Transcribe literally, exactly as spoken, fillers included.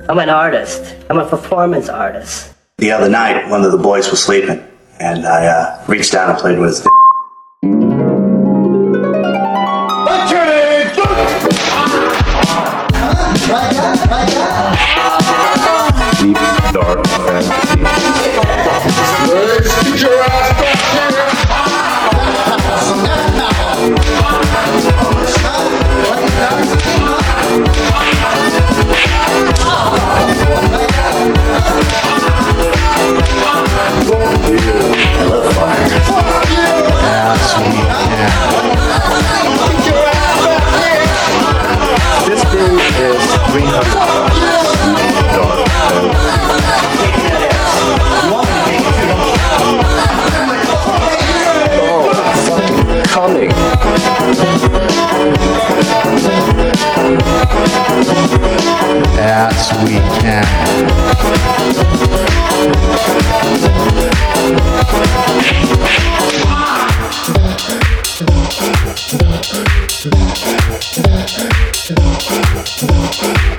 I'm an artist. I'm a performance artist. The other night, one of the boys was sleeping, and I uh, reached down and played with his d- Deep, dark fantasy. Get your ass back here! This dude is three hundred dollars. Oh, fucking coming. As we can. Thank you.